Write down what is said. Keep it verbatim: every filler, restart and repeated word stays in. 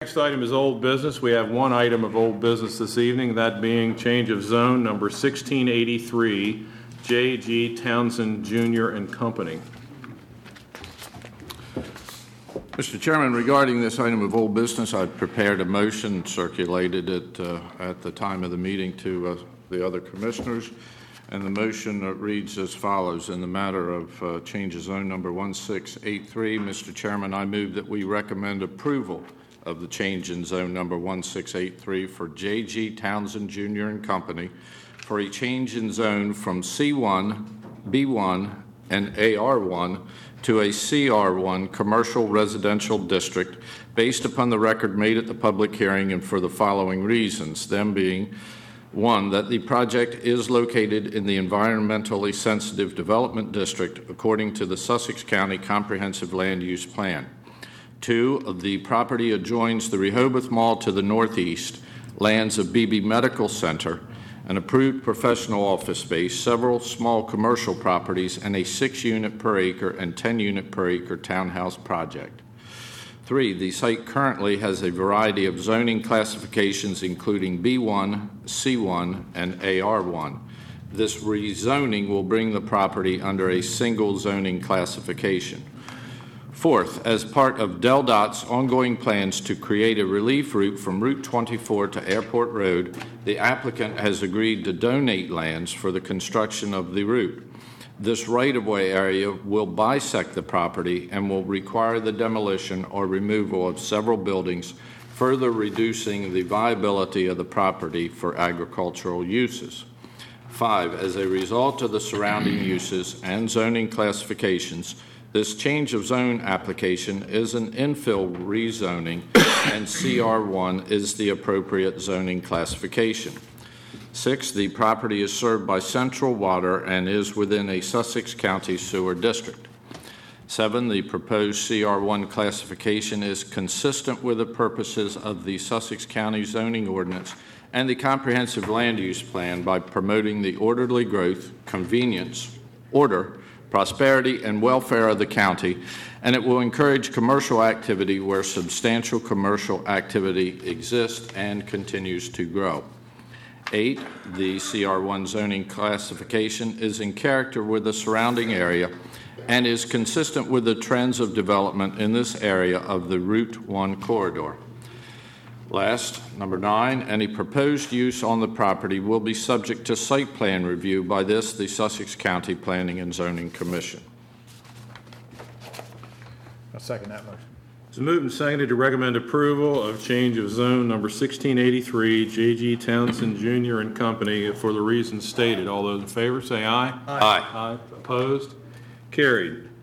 next item is old business. We have one item of old business this evening, that being change of zone number sixteen eighty-three, J G Townsend Junior and Company. Mister Chairman, regarding this item of old business, I've prepared a motion, circulated it uh, at the time of the meeting to uh, the other commissioners, and the motion uh, reads as follows. In the matter of uh, change of zone number one six eight three, Mister Chairman, I move that we recommend approval of the change in zone number one six eight three for J G Townsend Junior and Company for a change in zone from C one, B one, and A R one to a C R one commercial residential district based upon the record made at the public hearing and for the following reasons, them being, one, that the project is located in the environmentally sensitive development district according to the Sussex County Comprehensive Land Use Plan. Two, the property adjoins the Rehoboth Mall to the northeast, lands of Beebe Medical Center, an approved professional office space, several small commercial properties, and a six-unit per acre and ten-unit per acre townhouse project. Three, the site currently has a variety of zoning classifications including B one, C one, and A R one. This rezoning will bring the property under a single zoning classification. Fourth, as part of Del Dot's ongoing plans to create a relief route from Route twenty-four to Airport Road, the applicant has agreed to donate lands for the construction of the route. This right-of-way area will bisect the property and will require the demolition or removal of several buildings, further reducing the viability of the property for agricultural uses. Five, as a result of the surrounding uses and zoning classifications, this change of zone application is an infill rezoning, and C R one is the appropriate zoning classification. Six, the property is served by Central Water and is within a Sussex County sewer district. Seven, the proposed C R one classification is consistent with the purposes of the Sussex County zoning ordinance and the comprehensive land use plan by promoting the orderly growth, convenience, order, prosperity, and welfare of the county, and it will encourage commercial activity where substantial commercial activity exists and continues to grow. Eight, the C R one zoning classification is in character with the surrounding area and is consistent with the trends of development in this area of the Route one corridor. Last, number nine, any proposed use on the property will be subject to site plan review by this, the Sussex County Planning and Zoning Commission. I'll second that motion. It's moved and seconded to recommend approval of change of zone number sixteen eighty-three, J G Townsend Junior and Company for the reasons stated. All those in favor say aye. Aye. Aye. Opposed? Carried.